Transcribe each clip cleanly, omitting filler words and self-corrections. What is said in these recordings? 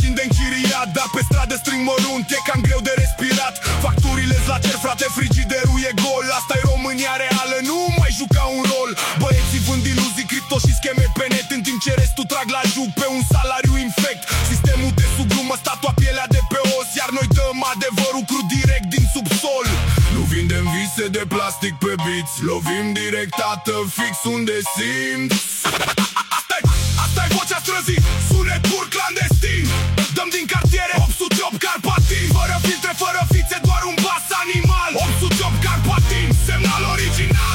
mașini de închiriat, dar pe stradă string mărunt, e cam greu de respirat. Facturile-s la cer, frate, frigiderul e gol. Asta-i România reală, nu mai juca un rol. Băieții vând iluzii, cripto și scheme pe net, în timp ce restul trag la juc pe un salariu infect. Sistemul te sugrumă, statua pielea de pe os, iar noi dăm adevărul crud direct din subsol. Nu vindem vise de plastic pe biți, lovim direct, tată, fix unde simți. Asta-i vocea străzii, sunet pur clandestin. Dăm din cartiere 808 Carpatin. Fără filtre, fără fițe, doar un bas animal. 808 Carpatin, semnal original.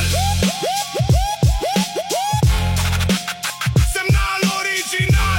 Semnal original.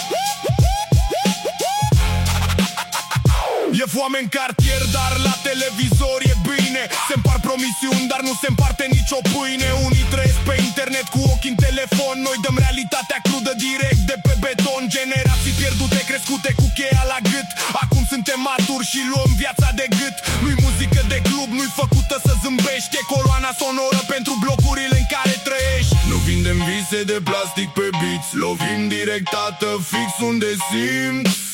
E foame în cartier, dar la televizor e bine. Se împar promisiuni, dar nu se împarte nicio pâine. Unii trăiesc pe internet cu ochii în telefon, noi dăm realitatea crudă direct de pe beton. Generații pierdute, crescute cu cheia la gât. Acum suntem maturi și luăm viața de gât. Nu-i muzică de club, nu-i făcută să zâmbești. E coloana sonoră pentru blocurile în care trăiești. Nu vindem vise de plastic pe biți, lovim direct, tată, fix unde simți.